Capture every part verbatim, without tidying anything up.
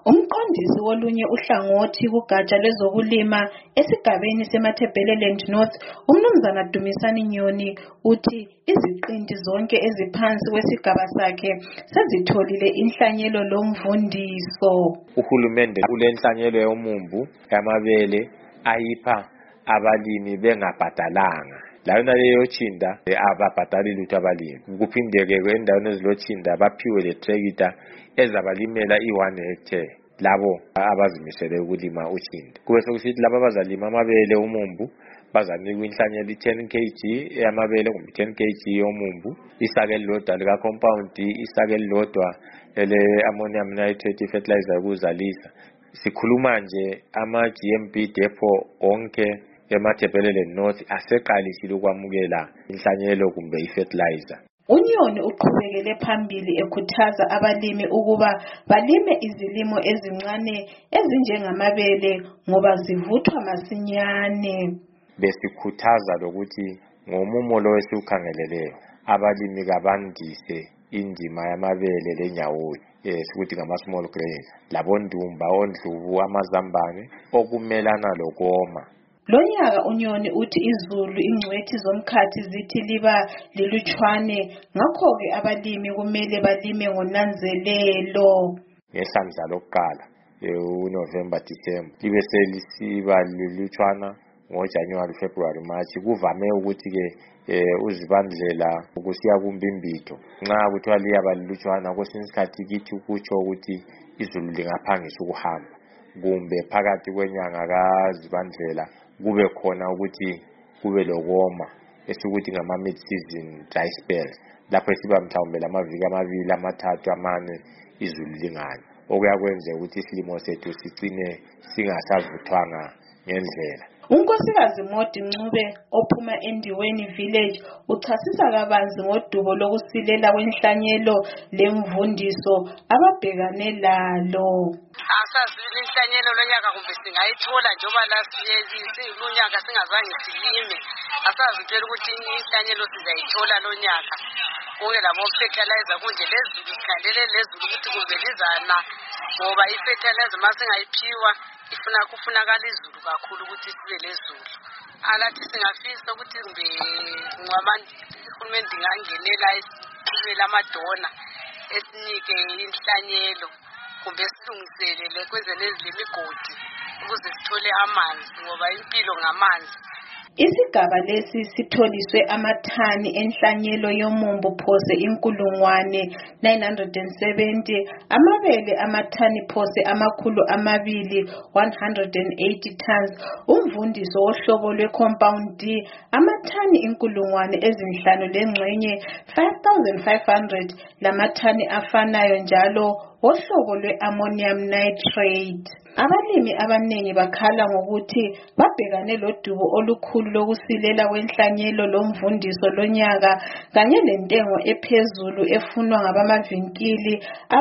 Umqondisi wolunye uhlangothi kugatsha lwezokulima esigabeni seMatabeleland North, uMnumzana Dumisani Nyoni, uthi iziqinti zonke eziphansi kwesigaba sakhe sezitholile inhlanyelo lomvundiso. Uhulumende ulenhlanyelo yomumbu yamabele ayipha abalimi bengabhadalanga. Lawona leyo chinda ababhadali lutho abalimi. Kuphindeke endaweni ezilochinda baphiwe le tractor ezabalimela i-one hectare labo abazimisele ukulima uchinda. Kube sokusithi laba abazalima amabele umumbu bazanikwa inhlanyelo i-ten kilograms yamabele kumbe ten kilograms yomumbu, isake elilodwa lika compound, isake elilodwa ele ammonium nitrate fertilizer ukuzalisa. Sikhuluma nje ama G M B depot onke eMatabeleland North aseqalisile ukwamukela inhlanyelo kumbe ifertilizer. uNyoni uqhubekele phambili ekhuthaza abalimi ukuba balime izilimo ezincane ezinjengamabele ngoba zivuthwa masinyane. Besikhuthaza lokuthi ngomumo lo esiukhangeleleyo abalimi kabandise indima yamabele lenyawoni, yes, ukuthi ngama small grains, labondumba, ondlubu, amazambane okumelana lokoma. Lonyaka uNyoni uthi izulu ingcwethi zomkhathi zithi liba lilutshwane, ngakho-ke abalimi kumele balime ngonanzelelo. Ngehlandla lokuqala uNovember December libe selisiba lilutshwana ngoJanuary February March. Kuvame ukuthi ke uzibandlela ukusiya kumbimbitho nxa kuthiwa liyaba lilutshwana kwesinye isikhathi kithi ukutsho ukuthi izulu lingaphangisa ukuhamba, kumbe phakathi kwenyanga kaZibandlela kube khona ukuthi kube lokoma esikuthi ngama mid season dry spells, lapho siba mhlawumbe lamaviki amabili amathathu amane izulu lingani, okuyakwenza ukuthi isilimo sethu sicine singasavuthwanga ngendlela. uNkosikazi Modi Ncube ophuma eNdiweni Village uchasisa kabanzi ngodubo lokusilela kwenhlanyelo lemvundiso ababhekane lalo. Asazi inhlanyelo lonyaka kumbe singayithola njoba lasiyezi lonyaka singazange silime. Asazi phela ukuthi inhlanyelo sizayithola lonyaka. Kuke labo fertilizer kunje lezulu ikhandele lezulu ukuthi kumbe lizana ngoba ifertilizer masingayiphiwa ifuna kufunakala izulu kakhulu ukuthi sibe lezulu. Alathi singafisa ukuthi kumbe ngabantu uhulumende ngangenela isibela amadona esinike inhlanyelo kumbe silungiselele kwenze nezimigodi ukuze sithole amanzi ngoba impilo ngamanzi. Isigaba lesi sitholiswe amathani enhlanyelo yomumbu phose inkulungwane nine hundred seventy, amabele amathani phose amakhulu amabili one hundred eighty tons, umvundiso wohlobo lwe-compound D amathani inkulungwane ezinhlanu lengxenye five thousand five hundred, lamathani afanayo njalo wohlobo lwe-ammonium nitrate. Abalimi abanengi bakhala ngokuthi babhekane lodubo olukhulu lokusilela kwenhlanyelo lomvundiso lonyaka kanye lentengo ephezulu efunwa ngabamavinkili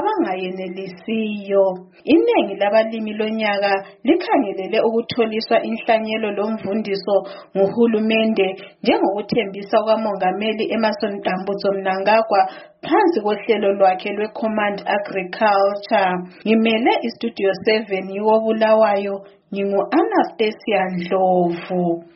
abangayenelisiyo. Inengi labalimi lonyaka likhangelele ukutholiswa inhlanyelo lomvundiso nguhulumende njengokuthembisa kwamongameli Emmerson Dambudzo Mnangagwa phansi kohlelo lwakhe lwe-Command Agriculture. Ngimele iStudio seven yiwo Bulawayo, ngingu Anastasia Ndlovu.